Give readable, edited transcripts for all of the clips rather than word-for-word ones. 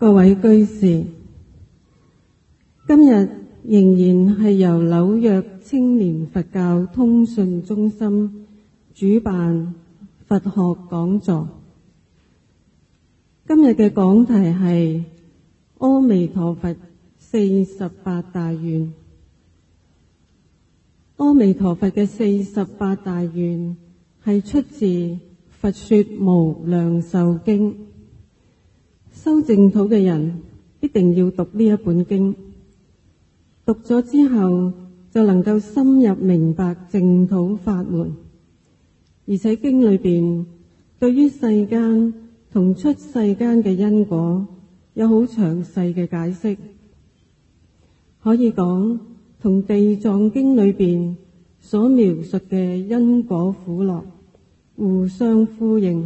各位居士，今日仍然係由紐約青年佛教通訊中心主辦佛學講座。今日嘅講題係阿彌陀佛48大願。阿彌陀佛嘅48大願係出自《佛說無量壽經》，修淨土嘅人必定要讀呢一本經，讀咗之後就能夠深入明白淨土法門，而且經裏邊對於世間同出世間嘅因果有好詳細嘅解釋，可以講同地藏經裏邊所描述嘅因果苦樂互相呼應。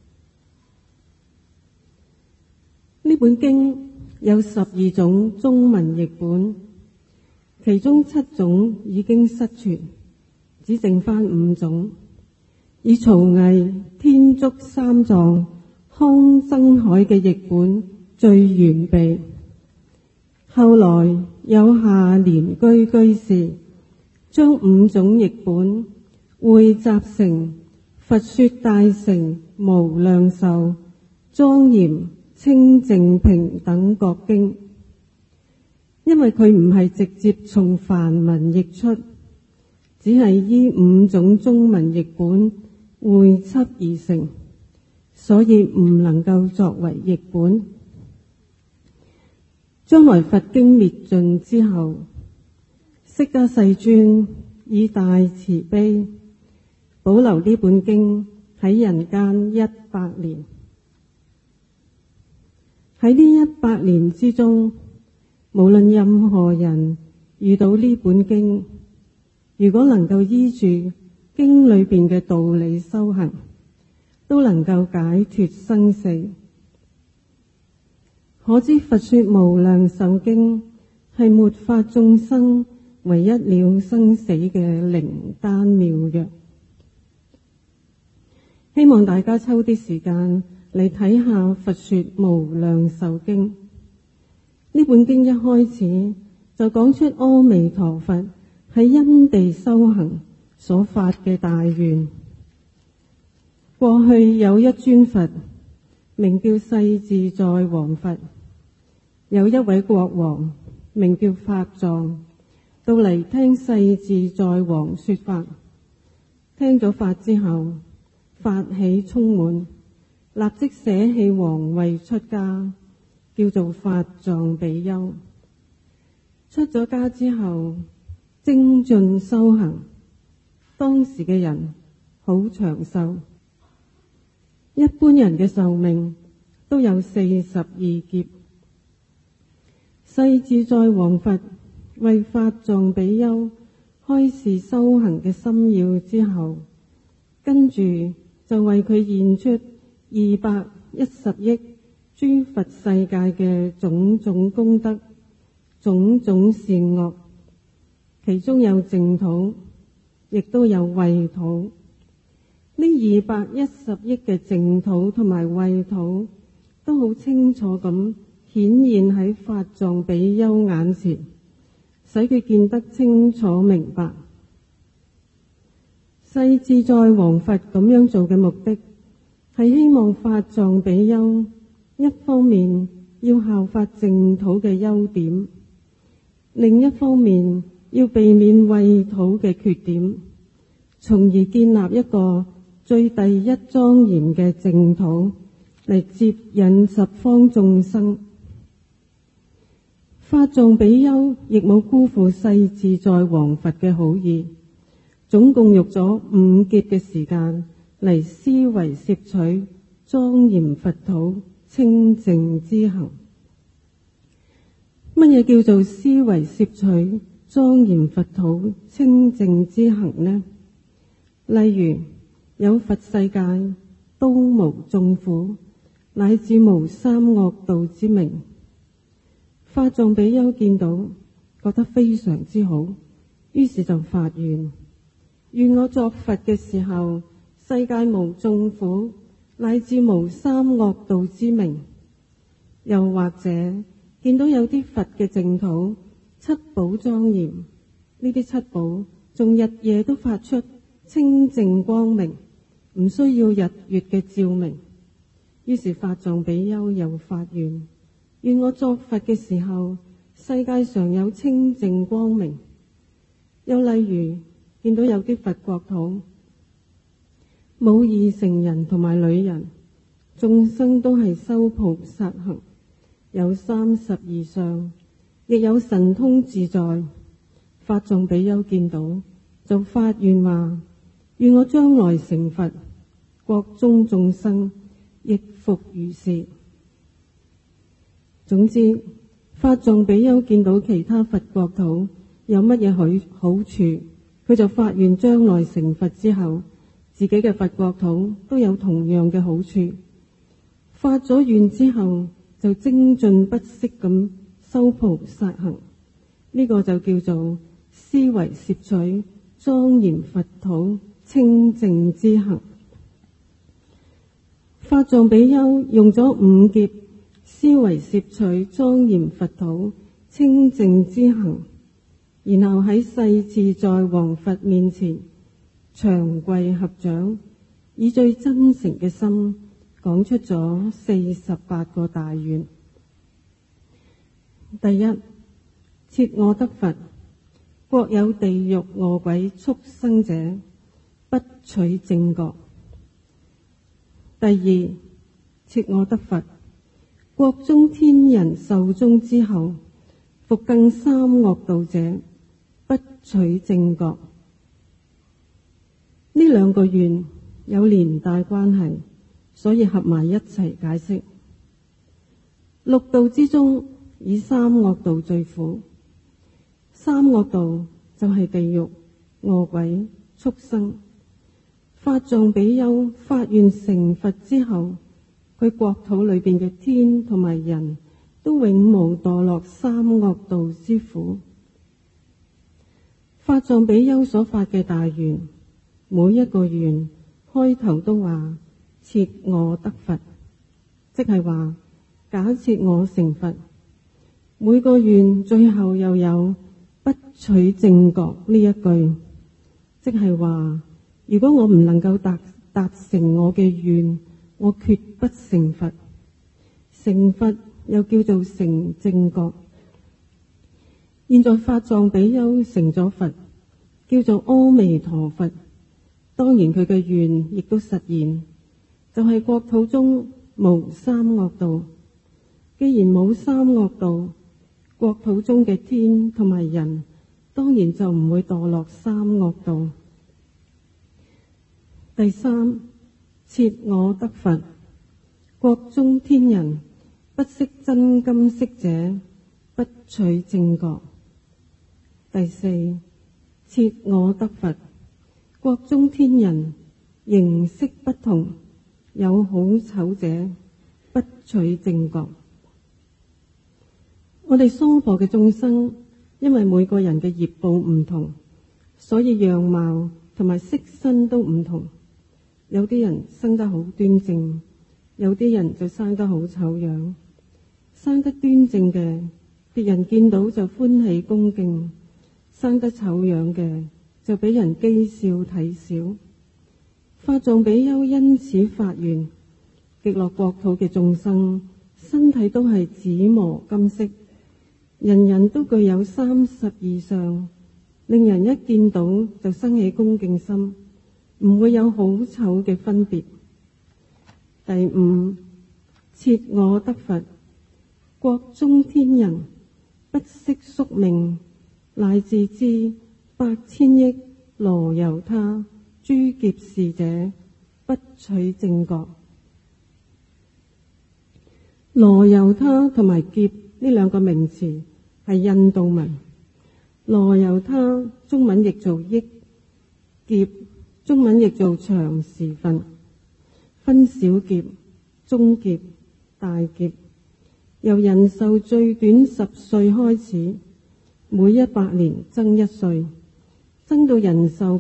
呢本經有12種中文譯本，其中7種已經失傳，只剩翻5種，以曹魏天竺三藏康增海嘅譯本最完備。後來有下蓮居居士將5種譯本匯集成佛說大乘無量壽莊嚴清淨平等覺經。因為佢唔係直接從梵文譯出，只係依5種中文譯本匯輯而成，所以唔能夠作為譯本。將來佛經滅盡之後，釋迦世尊以大慈悲保留呢本經喺人間100年。喺呢100年之中，無論任何人遇到呢本經，如果能夠依住經裏邊嘅道理修行，都能夠解脫生死。可知佛說無量壽經係末法眾生唯一了生死嘅靈丹妙藥。希望大家抽啲時間嚟睇下佛說無量壽經。呢本經一開始就講出阿彌陀佛喺因地修行所發嘅大願。過去有一尊佛名叫世自在王佛，有一位國王名叫法藏，到嚟聽世自在王說法。聽咗法之後，法喜充滿，立即捨棄皇位出家，叫做法藏比丘。出咗家之後，精進修行，當時嘅人好長壽，一般人嘅壽命都有42劫。世自在王佛為法藏比丘開示修行嘅心要之後，跟住就為佢現出210億諸佛世界嘅種種功德、種種善惡，其中有淨土，亦都有穢土。呢210億嘅淨土同埋穢土都好清楚咁顯現喺法藏比丘眼前，使佢見得清楚明白。世自在王佛咁樣做嘅目的，係希望法藏比丘一方面要效法淨土嘅優點，另一方面要避免穢土嘅缺點，從而建立一個最第一莊嚴嘅淨土嚟接引十方眾生。法藏比丘亦冇辜負世自在王佛嘅好意，總共用咗5劫嘅時間嚟思維攝取莊嚴佛土清淨之行。乜嘢叫做思維攝取莊嚴佛土清淨之行呢？例如有佛世界都無眾苦，乃至無三惡道之名。法藏比丘見到覺得非常之好，於是就發願，願我作佛嘅時候，世界無眾苦，乃至無三惡道之名。 又或者見到有啲佛嘅淨土七寶莊嚴，呢啲七寶仲日夜都發出清淨光明，唔需要日月嘅照明。於是法藏比丘又發願，願我作佛嘅時候，世界上有清淨光明。又例如見到有啲佛國土冇二乘人同埋女人，眾生都係修菩薩行，有32相，亦有神通自在。法藏比丘見到就發願話，願我將來成佛，國中眾生亦復如是。總之，法藏比丘見到其他佛國土有乜嘢好處，佢就發願將來成佛之後，自己嘅佛國土都有同樣嘅好處。發咗願之後，就精進不息咁修菩薩行，呢個就叫做思維攝取莊嚴佛土清淨之行。法藏比丘用咗5劫思維攝取莊嚴佛土清淨之行，然後喺世自在王佛面前長跪合掌，以最真誠嘅心講出咗48個大願。第一，設我得佛，國有地獄餓鬼畜生者，不取正覺。第二，設我得佛，國中天人壽終之後，復更三惡道者，不取正覺。呢兩個願有連帶關係，所以合埋一齊解釋。六道之中，以三惡道最苦。三惡道就係地獄、餓鬼、畜生。法藏比丘發願成佛之後，佢國土裏邊嘅天同埋人都永無墮落三惡道之苦。法藏比丘所發嘅大願，每一個願開頭都話設我得佛，即係話假設我成佛。每個願最後又有不取正覺呢一句，即係話如果我唔能夠達成我嘅願，我決不成佛。成佛又叫做成正覺。現在法藏比丘成咗佛，叫做阿彌陀佛。當然佢嘅願亦都實現，就係國土中無三惡道。既然冇三惡道，國土中嘅天同埋人當然就唔會墮落三惡道。第三，設我得佛，國中天人不識真金色者，不取正覺。第四，設我得佛，國中天人形色不同，有好醜者，不取正覺。我哋娑婆嘅眾生，因為每個人嘅業報唔同，所以樣貌同埋色身都唔同。有啲人生得好端正，有啲人就生得好醜樣。生得端正嘅，別人見到就歡喜恭敬；生得醜樣嘅，就俾人譏笑睇小。法藏比丘因此發願，極樂國土嘅眾生身體都係紫磨金色，人人都具有32相，令人一見到就生起恭敬心，唔會有好醜嘅分別。第五，設我得佛，國中天人不識宿命，乃至知8,000億羅由他諸劫事者，不取正覺。羅由他同埋劫呢兩個名詞係印度文。羅由他中文譯做億，劫中文譯做長時分，分小劫、中劫、大劫。由人壽最短10歲開始，每100年增1歲，增到人壽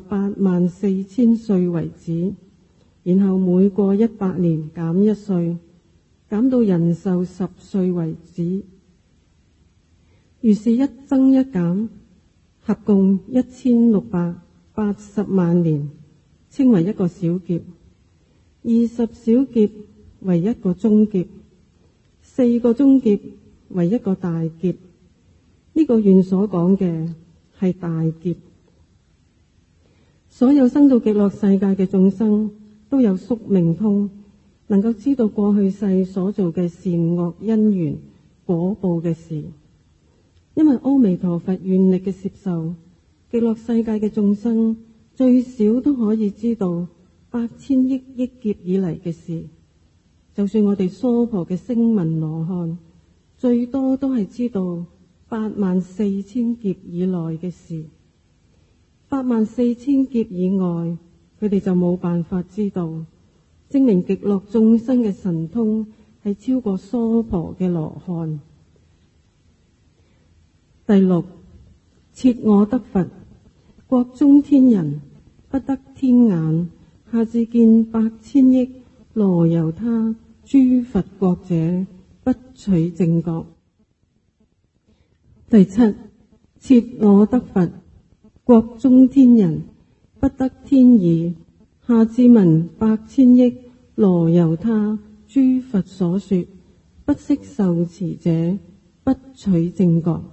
84000歲為止，然後每過100年減1歲， 減到人壽10歲為止。於是一增一減，合共1680萬年，稱為一個小劫。20小劫為一個中劫，4個中劫為一個大劫。呢個願所講嘅係大劫。所有生到極樂世界嘅眾生都有宿命通，能夠知道過去世所做嘅善惡因緣果報嘅事。因為阿彌陀佛願力嘅攝受，極樂世界嘅眾生最少都可以知道8000億億劫以嚟嘅事。就算我哋娑婆嘅聲聞羅漢，最多都係知道84000劫以內嘅事。84000劫以外，佢哋就冇辦法知道，證明極樂眾生嘅神通係超過娑婆嘅羅漢。第六，設我得佛，國中天人不得天眼，下至見8000億羅由他諸佛國者，不取正覺。第七，設我得佛，國中天人不得天耳，下至聞8000億羅由他諸佛所說，不識受持者，不取正覺。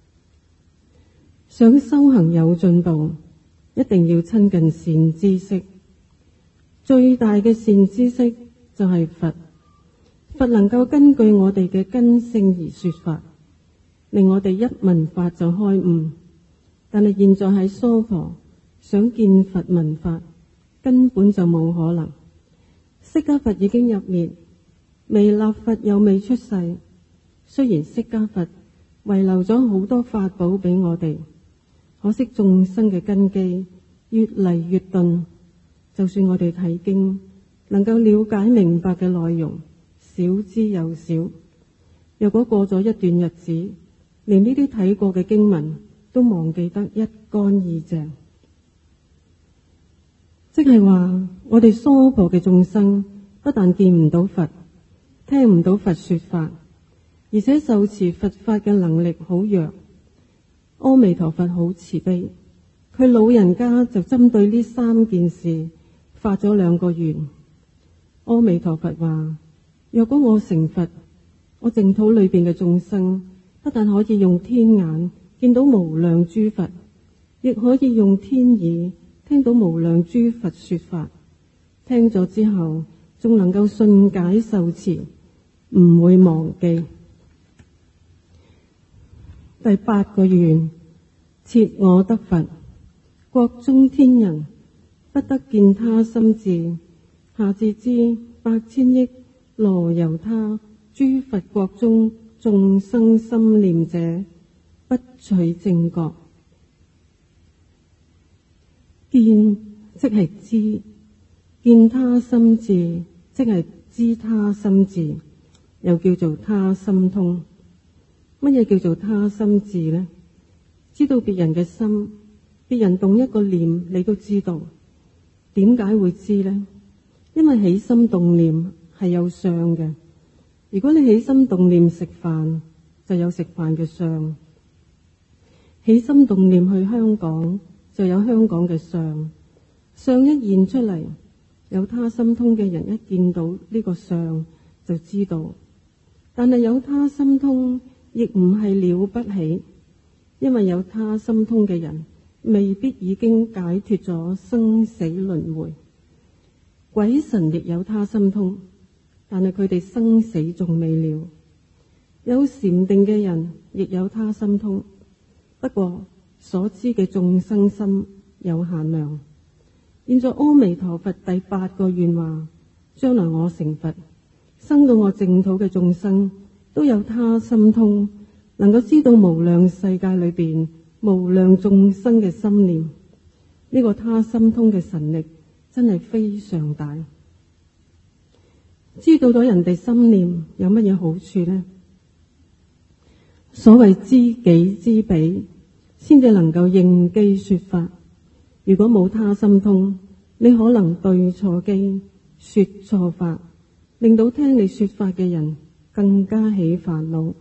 想修行有進步，一定要親近善知識。最大嘅善知識就係佛。佛能夠根據我哋嘅根性而說法，令我哋一聞法就開悟。但係現在喺娑婆想見佛聞法，根本就冇可能。釋迦佛已經入滅，彌勒佛又未出世。雖然釋迦佛遺留咗好多法寶俾我哋，可惜眾生嘅根基越嚟越鈍。就算我哋睇經，能夠了解明白嘅內容少之又少。若果過咗一段日子，連呢啲睇過嘅經文都忘記得一乾二淨，即係話我哋娑婆嘅眾生不但見唔到佛，聽唔到佛說法，而且受持佛法嘅能力好弱。阿彌陀佛好慈悲，佢老人家就針對呢3件事發咗2個願。阿彌陀佛話：若果我成佛，我淨土裏邊嘅眾生不但可以用天眼見到無量諸佛，亦可以用天耳聽到無量諸佛說法。聽咗之後，仲能夠信解受持，唔會忘記。第8個願，設我得佛，國中天人不得見他心智，下至知8000億羅由他諸佛國中眾生心念者，不取正覺。見即係知，見他心智即係知他心智，又叫做他心通。乜嘢叫做他心智呢？知道別人嘅心，別人動一個念你都知道。點解會知呢？因為起心動念係有相嘅。如果你起心動念食飯，就有食飯嘅相；起心動念去香港，就有香港嘅相。相一現出嚟，有他心通嘅人一見到呢個相就知道。但係有他心通亦唔係了不起，因為有他心通嘅人未必已經解脫咗生死輪迴。鬼神亦有他心通，但係佢哋生死仲未了。有禪定嘅人亦有他心通，不過所知嘅眾生心有限量。現在阿彌陀佛第8個願話，將來我成佛，生到我淨土嘅眾生都有他心通，能夠知道無量世界裏邊無量眾生嘅心念。呢個他心通嘅神力真係非常大。知道咗人哋心念有乜嘢好處呢？所謂知己知彼，先至能夠應機說法。如果冇他心通，你可能對錯機，說錯法， 令到聽你說法嘅人更加起煩惱。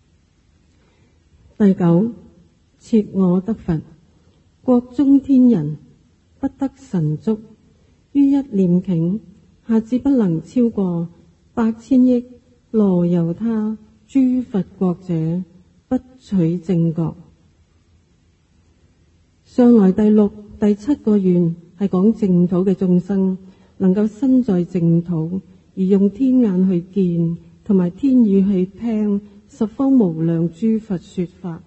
第九，設我得佛，國中天人不得神足，於一念頃，下至不能超過8,000億羅由他諸佛國者，不取正覺。上來第6、第7個願係講淨土嘅眾生能夠身在淨土，而用天眼去見，同埋天耳去聽十方無量諸佛說法。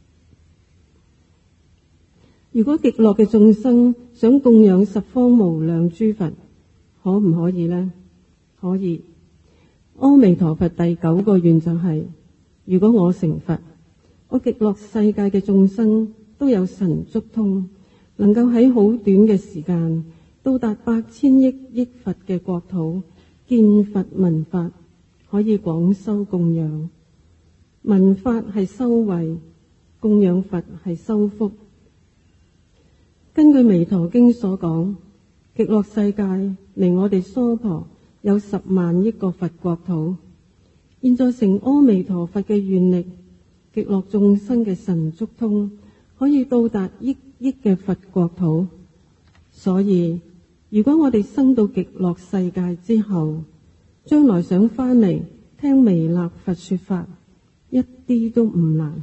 如果極樂嘅眾生想供養十方無量諸佛，可唔可以呢？可以。阿彌陀佛第9個願就係，如果我成佛，我極樂世界嘅眾生都有神足通，能夠喺好短嘅時間到達8,000億佛嘅國土，見佛聞法，可以廣修供養。聞法係修慧，供養佛係修福。根據彌陀經所講，極樂世界離我哋娑婆有10萬億個佛國土。現在成阿彌陀佛嘅願力，極樂眾生嘅神足通可以到達億億嘅佛國土。所以如果我哋生到極樂世界之後，將來想翻嚟聽彌勒佛說法，一啲都唔難。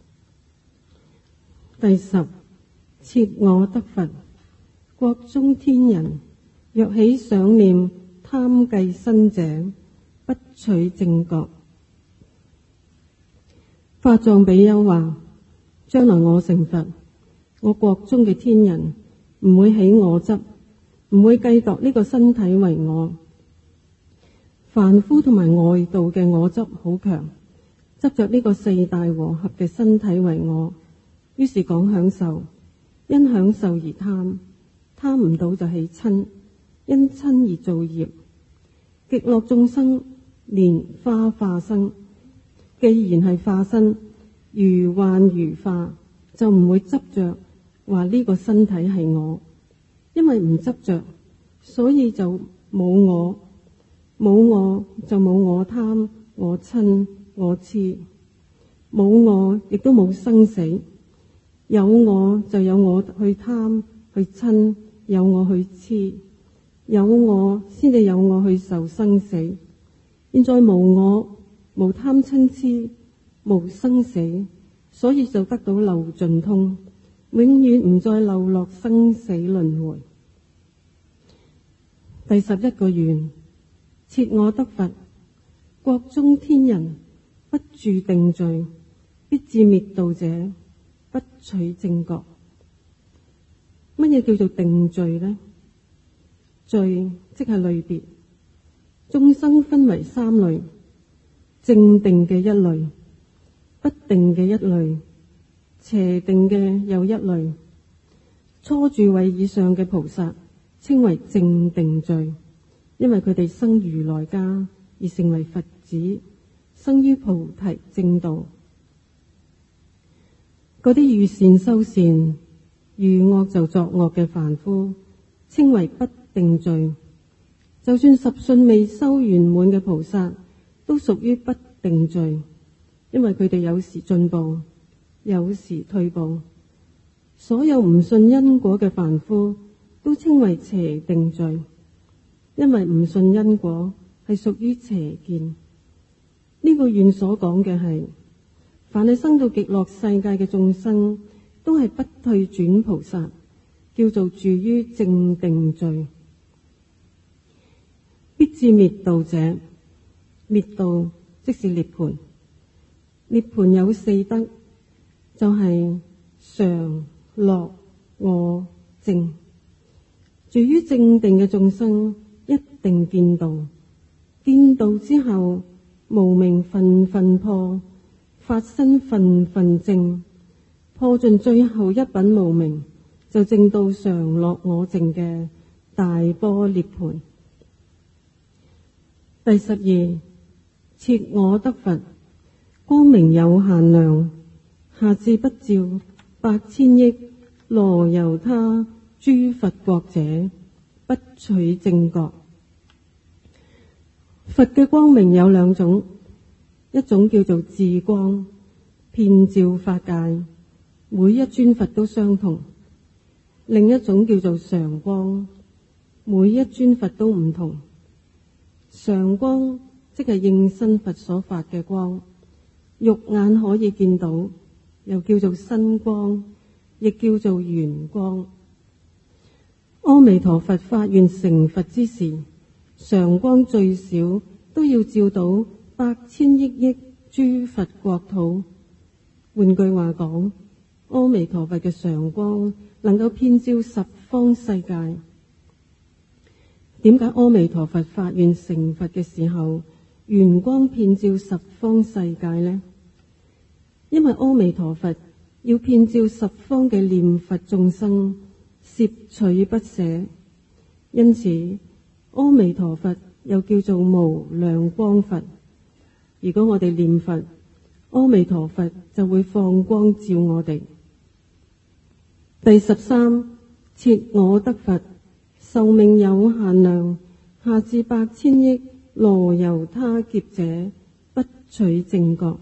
第10，設我得佛，國中天人若起想念貪計身者，不取正覺。法藏比丘話：將來我成佛，我國中嘅天人唔會起我執，唔會計度呢個身體為我。凡夫同埋外道嘅我執好強，執着呢個四大和合嘅身體為我，於是講享受，因享受而貪，貪唔到就起瞋，因瞋而造業。極樂眾生蓮花化身，既然係化身，如幻如化，就唔會執着話呢個身體係我，因為唔執着，所以就冇我，冇我就冇我貪、我瞋、我痴，冇我亦都冇生死，有我就有我去貪去瞋，有我去痴，有我先至有我去受生死。現在無我、無貪瞋痴、無生死，所以就得到漏盡通，永遠唔再流落生死輪迴。第11個願，設我得佛，國中天人不住定聚，必至滅度者，不取正覺。乜嘢叫做定聚呢？聚即係類別，眾生分為3類：正定嘅一類，不定嘅一類，邪定嘅又一類。初住位以上嘅菩薩稱為正定聚，因為佢哋生如來家而成為佛子，生於菩提正道。嗰啲遇善修善，遇惡就作惡嘅凡夫，稱為不定聚。就算10信未修圓滿嘅菩薩，都屬於不定聚，因為佢哋有時進步，有時退步。所有唔信因果嘅凡夫，都稱為邪定聚，因為唔信因果係屬於邪見。呢個願所講嘅係，凡係生到極樂世界嘅眾生，都係不退轉菩薩，叫做住於正定聚。必至滅度者，滅度即是涅槃。涅槃有4德，就係常、樂、我、淨。住於正定嘅眾生一定見道，見道之後無明份份破，法身份份證，破盡最後一品無明，就證到常樂我淨嘅大般涅槃。第12，設我得佛，光明有限量，下至不照8,000億羅由他諸佛國者，不取正覺。 佛嘅光明有兩種，一種叫做智光，遍照法界，每一尊佛都相同；另一種叫做常光，每一尊佛都唔同。常光即係應身佛所發嘅光，肉眼可以見到，又叫做身光，亦叫做圓光。阿彌陀佛發願成佛之時，常光最少都要照到8,000億諸佛國土。換句話講，阿彌陀佛嘅常光能夠遍照十方世界。點解阿彌陀佛發願成佛嘅時候，圓光遍照十方世界呢？因為阿彌陀佛要遍照十方嘅念佛眾生，攝取不捨，因此阿彌陀佛又叫做無量光佛。如果我哋念佛，阿彌陀佛就會放光照我哋。第13，設我得佛，壽命有限量，下至8,000億羅由他劫者，不取正覺。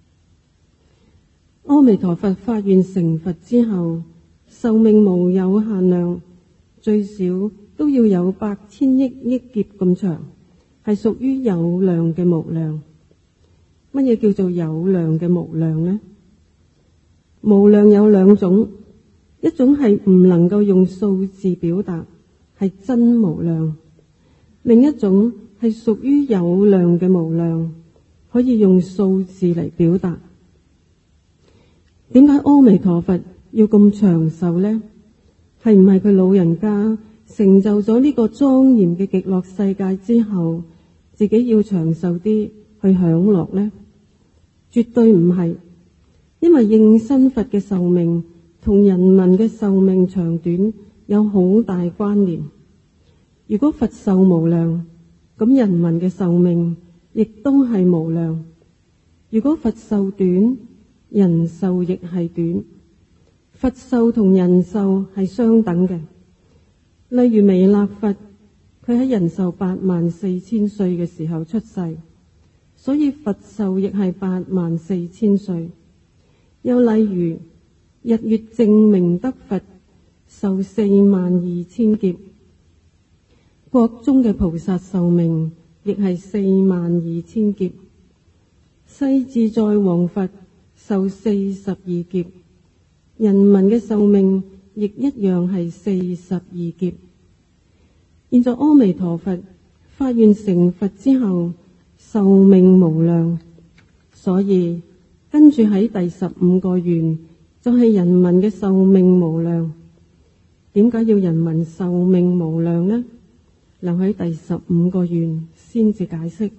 阿彌陀佛發願成佛之後，壽命無有限量，最少都要有8,000億劫咁長，係屬於有量嘅無量。乜嘢叫做有量嘅無量呢？無量有兩種，一種係唔能夠用數字表達，係真無量；另一種係屬於有量嘅無量，可以用數字嚟表達。點解阿彌陀佛要咁長壽呢？係唔係佢老人家成就咗呢個莊嚴嘅極樂世界之後，自己要長壽啲去享樂呢？絕對唔係，因為應身佛嘅壽命同人民嘅壽命長短有好大關聯。如果佛壽無量，咁人民嘅壽命亦都係無量；如果佛壽短，人壽亦係短。佛壽同人壽係相等嘅。例如彌勒佛，佢喺人壽84,000歲嘅時候出世，所以佛壽亦係84,000歲。又例如日月淨明德佛壽42,000劫，國中嘅菩薩壽命亦係42,000劫，世自在王佛壽42劫，人民嘅壽命亦一樣係42劫。現在阿彌陀佛發願成佛之後，壽命無量，所以跟住喺第15個願就係人民嘅壽命無量。點解要人民壽命無量呢？留喺第15個願先至解釋。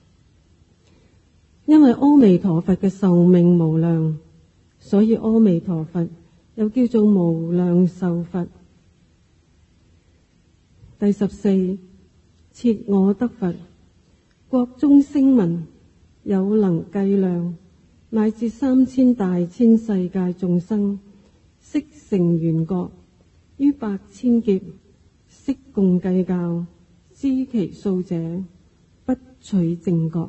因為阿彌陀佛嘅壽命無量，所以阿彌陀佛又叫做無量壽佛。第14，設我得佛，國中聲聞有能計量，乃至3,000大千世界眾生，悉成圓覺，於8,000劫，悉共計較，知其數者，不取正覺。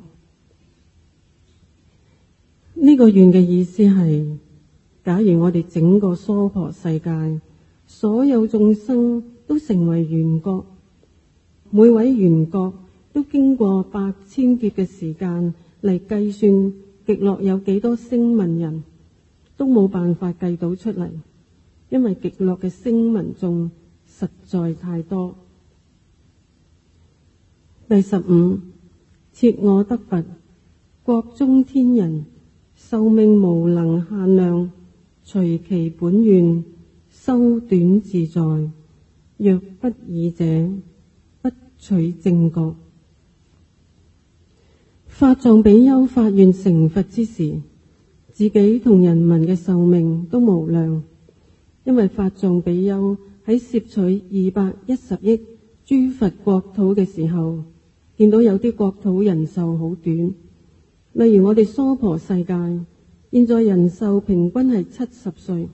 呢個願嘅意思係，假如我哋整個娑婆世界所有眾生都成為圓覺，每位圓覺都經過8,000劫嘅時間嚟計算極樂有幾多聲聞人，都冇辦法計到出嚟，因為極樂嘅聲聞眾實在太多。第15，設我得佛，國中天人壽命無能限量，隨其本願，修短自在。若不爾者，不取正覺。法藏比丘發願成佛之時，自己同人民嘅壽命都無量，因為法藏比丘喺攝取210億諸佛國土嘅時候，見到有啲國土人壽好短。例如我哋娑婆世界，現在人壽平均係70歲。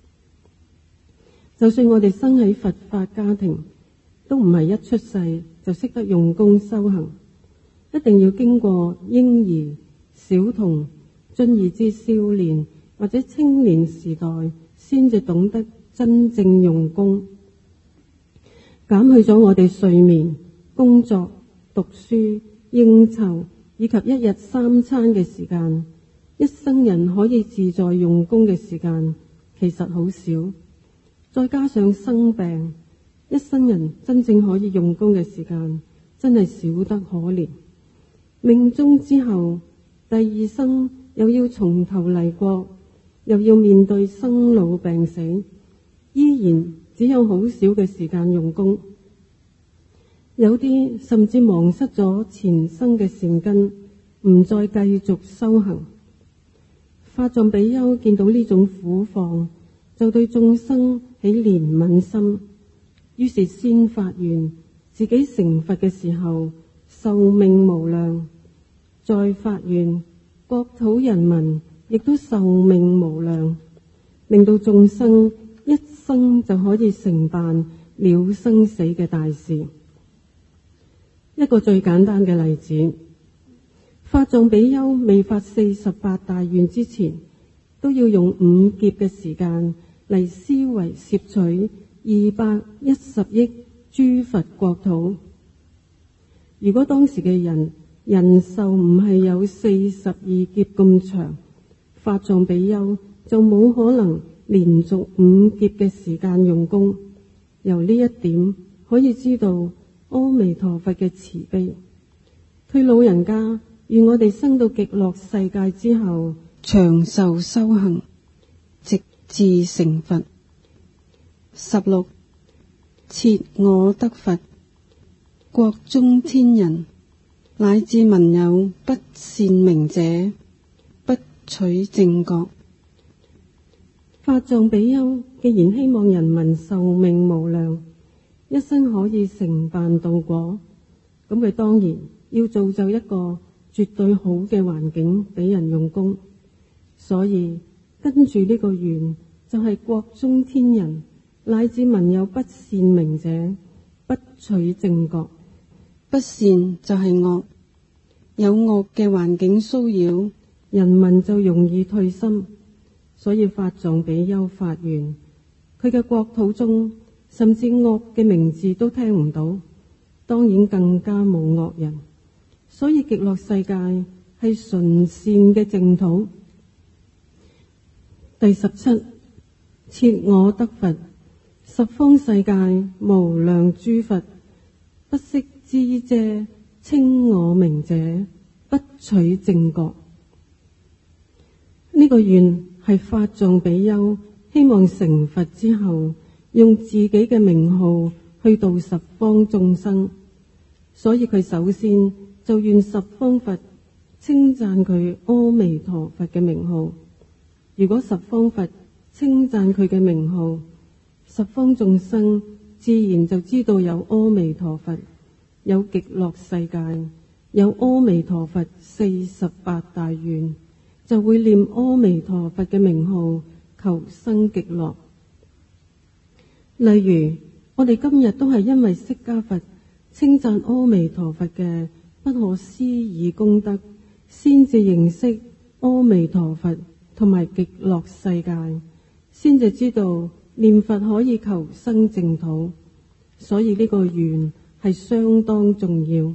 就算我哋生喺佛法家庭，都唔係一出世就識得用功修行，一一定要經過嬰兒、小童、進而至少年或者青年時代，先至懂得真正用功，減去咗我哋睡眠、工作、讀書、應酬以及一日三餐嘅時間。一生人可以自在用功嘅時間其實好少，再加上生病，一生人真正可以用功嘅時間真係少得可憐。命終之後，第二生又要從頭嚟過，又要面對生老病死，依然只有好少嘅時間用功。有啲甚至忘失咗前生嘅善根，唔再繼續修行。法藏比丘見到呢種苦況，就對眾生起憐憫心，於是先發願自己成佛嘅時候壽命無量，再發願國土人民亦都壽命無量，令到眾生一生就可以成辦了生死嘅大事。一個最簡單嘅例子，法藏比丘未發48大願之前，都要用5劫嘅時間嚟思維攝取210億諸佛國土。如果當時嘅人壽唔係有42劫咁長，法藏比丘就冇可能連續5劫嘅時間用功。由呢一點可以知道阿彌陀佛嘅慈悲，佢老人家願我哋生到極樂世界之後長壽修行，直至成佛。16設我得佛，國中天人乃至聞有不善名者，不取正覺。法藏比丘既然希望人民壽命無量，一生可以成辦道果，咁佢當然要造就一個絕對好嘅環境俾人用功。所以跟住呢個願就係國中天人乃至聞有不善名者，不取正覺。不善就係惡，有惡嘅環境騷擾，人民就容易退心。所以法藏比丘發願，佢嘅國土中甚至惡嘅名字都聽唔到，當然更加冇惡人。所以極樂世界係純善嘅淨土。第17設我得佛，十方世界無量諸佛，不識知遮稱我名者，不取正覺。呢個願係法藏比丘希望成佛之後用自己嘅名號去度十方眾生，所以佢首先就願十方佛稱讚佢阿彌陀佛嘅名號。如果十方佛稱讚佢嘅名號，十方眾生自然就知道有阿彌陀佛，有極樂世界，有阿彌陀佛48大願，就會念阿彌陀佛嘅名號，求生極樂。例如我哋今日都係因為釋迦佛稱讚阿彌陀佛嘅不可思議功德，先至認識阿彌陀佛同埋極樂世界，先至知道念佛可以求生淨土。所以呢個願係相當重要。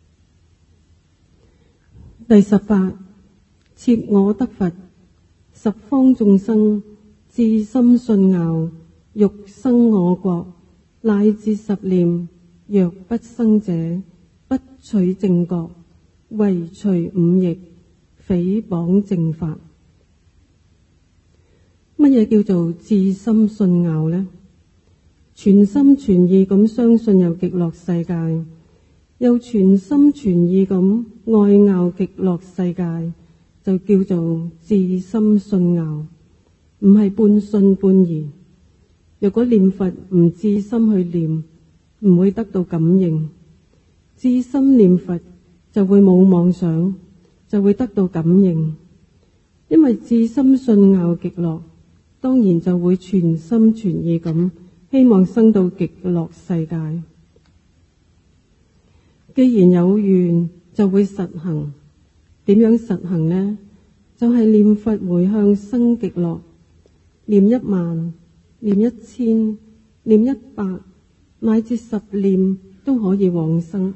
第18設我得佛，十方眾生至心信樂，欲生我國，乃至10念，若不生者，不取正覺，唯除五逆，誹謗正法。乜嘢叫做至心信樂呢？全心全意咁相信有極樂世界，又全心全意咁愛樂極樂世界，就叫做至心信樂，唔係半信半疑。若果念佛唔至心去念，唔會得到感應；至心念佛就會冇妄想，就會得到感應。因為至心信樂極樂，當然就會全心全意咁希望生到極樂世界。既然有願， 就會實行。點樣實行呢？就係念佛回向生極樂，念10000，念1000，念100，乃至10念都可以往生。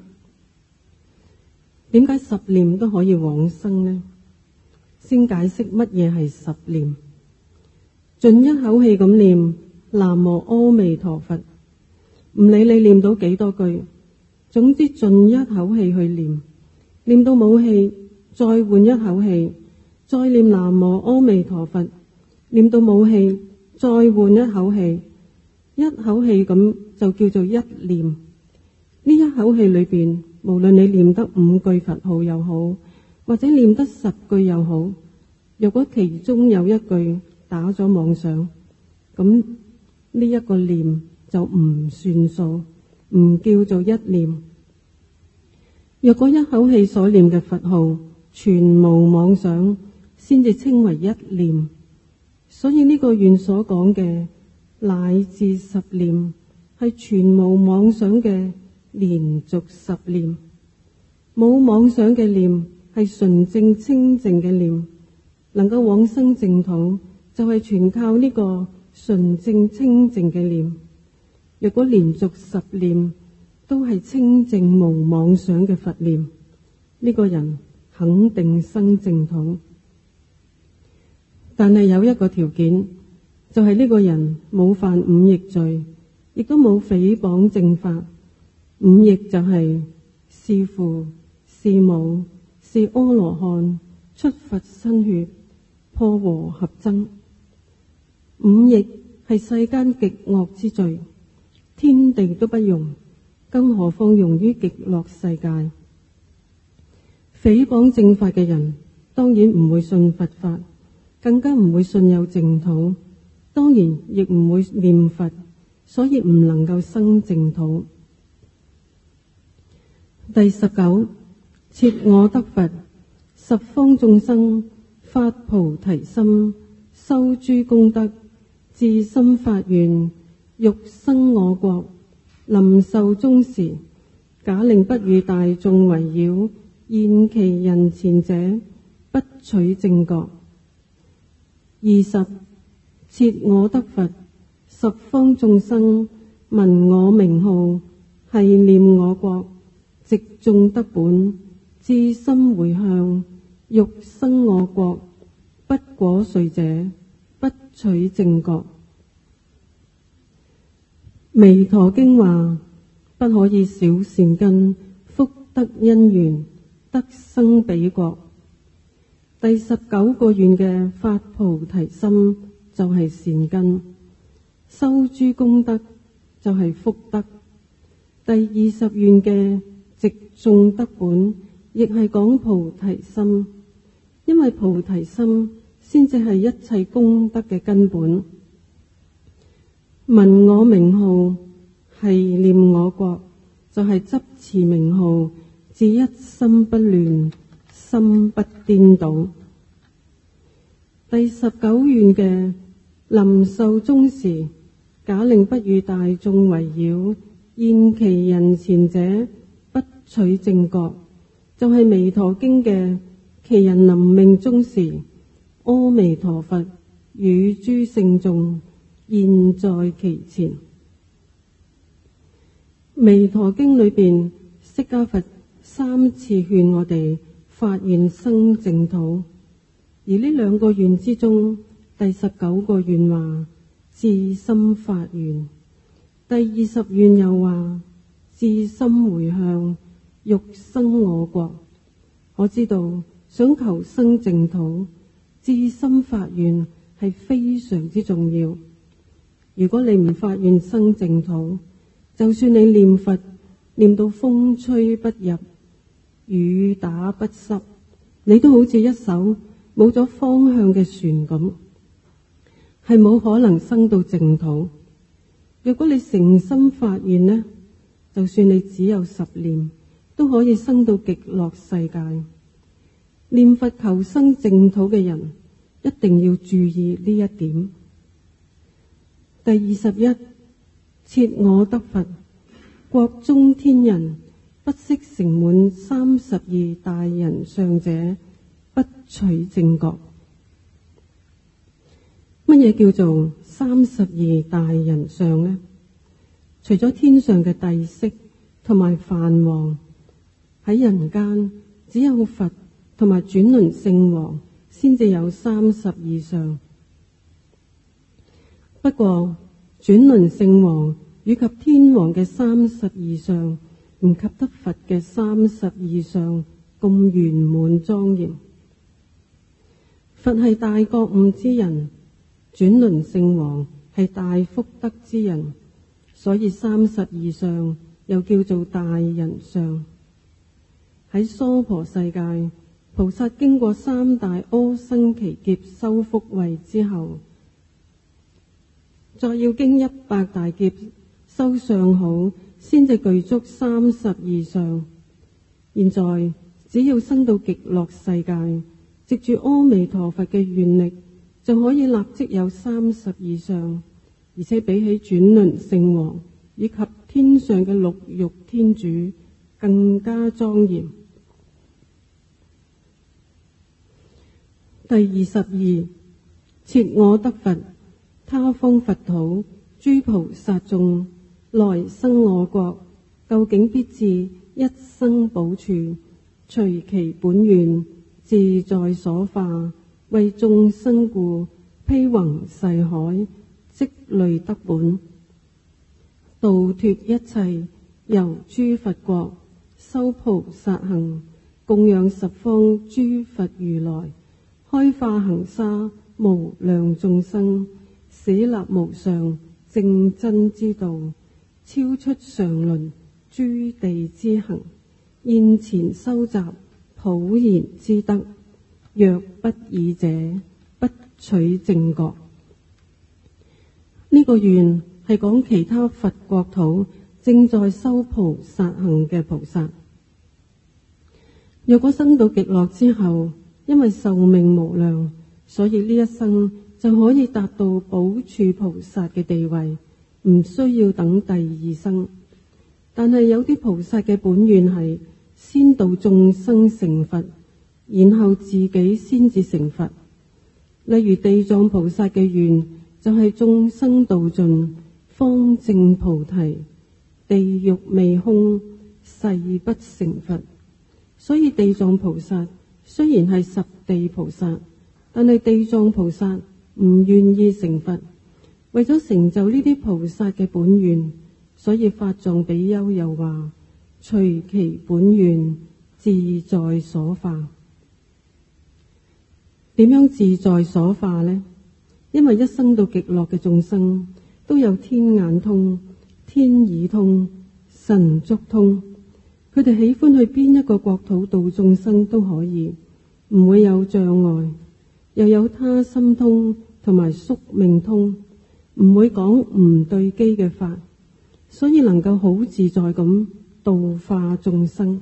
點解10念都可以往生呢？先解釋乜嘢係10念。盡一口氣咁念南無阿彌陀佛，唔理你念到幾多句，總之盡一口氣去念，念到冇氣再換一口氣，再念南無阿彌陀佛，念到冇氣再換一口氣，一口氣咁就叫做一念。呢一口氣裏邊，無論你念得5句佛號又好，或者念得10句又好，如果其中有一句打咗妄想，咁呢一個念就唔算數，唔叫做一念。若果一口氣所念嘅佛號全無妄想，先至稱為一念。所以呢個願所講嘅乃至10念，係全無妄想嘅連續10念。冇妄想嘅念係純正清淨嘅念，能夠往生淨土就係全靠呢個純正清淨嘅念。若果連續10念都係清淨無妄想嘅佛念，呢個人肯定生淨土。但係有一個條件，就係呢個人冇犯5逆罪，亦都冇誹謗正法。5逆就係弒父、弒母、是阿羅漢、出佛身血、破和合僧。5逆係世間極惡之罪，天地都不容，更何況容於極樂世界。誹謗正法嘅人當然唔會信佛法，更加唔會信有淨土，當然亦唔會念佛，所以唔能夠生淨土。第19，設我得佛，十方眾生發菩提心，修諸功德，至心發願，欲生我國。臨壽終時，假令不與大眾圍繞，現其人前者，不取正覺。20，設我得佛，十方眾生聞我名號，繫念我國，植種德本，至心回向，欲生我國，不果遂者，不取正覺。彌陀經話，不可以少善根，福德因緣，得生彼國。第19個願嘅發菩提心就係善根，修諸功德就係福德。第20願嘅植種德本，亦係講菩提心，因為菩提心先至係一切功德嘅根本。聞我名號，繫念我國，就係執持名號，至一心不亂，心不顛倒。第19願嘅臨壽終時，假令不與大眾圍繞，現其人前者，不取正覺，就係彌陀經嘅其人臨命終時，阿彌陀佛與諸聖眾現在其前。彌陀經裏邊，釋迦佛3次勸我哋發願生淨土，而呢2個願之中，第19個願話至心發願，第20願又話至心回向，欲生我國。我知道想求生淨土，至心發願係非常之重要。如果你唔發願生淨土，就算你念佛念到風吹不入，雨打不濕，你都好似一艘冇咗方向嘅船咁，係冇可能生到淨土。如果你誠心發願呢，就算你只有10念，都可以生到極樂世界。念佛求生淨土嘅人一定要注意呢一點。第21，設我得佛，國中天人不惜成滿32大人相者，不取正覺。乜嘢叫做32大人相呢？除咗天上嘅帝釋同埋梵王，喺人間只有佛同埋轉輪聖王先至有32相。不過轉輪聖王以及天王嘅32相唔及得佛嘅32相咁圓滿莊嚴。佛係大覺悟之人，轉輪聖王係大福德之人，所以32相又叫做大人相。喺娑婆世界，菩薩經過3大阿僧祇劫修福慧之後，再要經100大劫修相好，先至具足32相。現在只要生到極樂世界，藉住阿彌陀佛嘅願力，就可以立即有32相，而且比起轉輪聖王以及天上嘅六欲天主更加莊嚴。第22，設我得佛，他方佛土，諸菩薩眾，來生我國，究竟必至一生補處，隨其本願，自在所化，為眾生故，披宏誓海，積累德本，度脫一切，遊諸佛國，修菩薩行，供養十方諸佛如來，開化行沙無量眾生，使立無上正真之道，超出常倫諸地之行，現前收集普賢之德，若不爾者，不取正覺。呢個願係講其他佛國土正在修菩薩行嘅菩薩，若果生到極樂之後，因為壽命無量，所以呢一生就可以達到補處菩薩嘅地位，唔需要等第2生。但係有啲菩薩嘅本願係先度眾生成佛，然後自己先至成佛。例如地藏菩薩嘅願就係眾生度盡，方證菩提，地獄未空，誓不成佛。所以地藏菩薩雖然係十地菩薩，但係地藏菩薩唔願意成佛，為咗成就呢啲菩薩嘅本願，所以法藏比丘又話：隨其本願，自在所化。點樣自在所化呢？因為一生到極樂嘅眾生都有天眼通、天耳通、神足通，佢哋喜歡去邊一個國土度眾生都可以，唔會有障礙。又有他心通同埋宿命通，唔會講唔對機嘅法，所以能夠好自在咁度化眾生。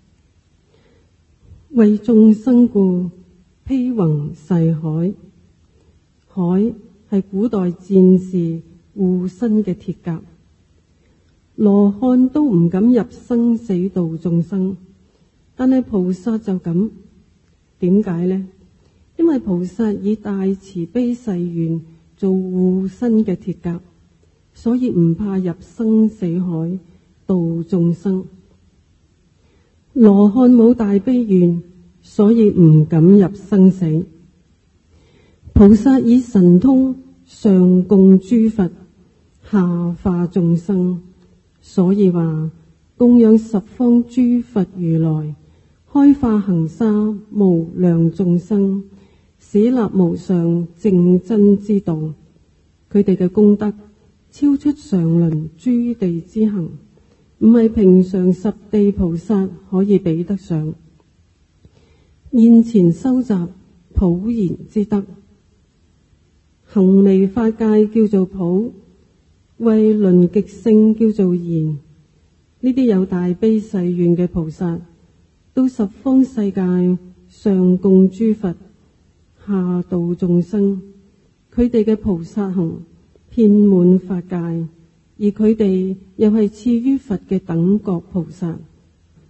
為眾生故，披宏誓海。海係古代戰士護身嘅鐵甲，羅漢都唔敢入生死度眾生，但係菩薩就咁。點解呢？因為菩薩以大慈悲誓願做護身嘅鐵甲，所以唔怕入生死海度眾生。羅漢冇大悲願，所以唔敢入生死。菩薩以神通上供諸佛，下化眾生，所以話供養十方諸佛如來，開化行沙無量眾生，使立無上正真之道。佢哋嘅功德超出常倫諸地之行，唔係平常十地菩薩可以比得上。現前收集普賢之德，行微法界叫做普，為輪極性叫做賢。呢啲有大悲誓願嘅菩薩，到十方世界上供諸佛，下度眾生。佢哋嘅菩薩行遍滿法界，而佢哋又係次於佛嘅等覺菩薩，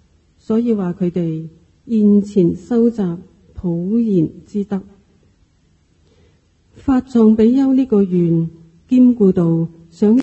所以話佢哋現前收集普賢之德。法藏比丘呢個願兼顧到想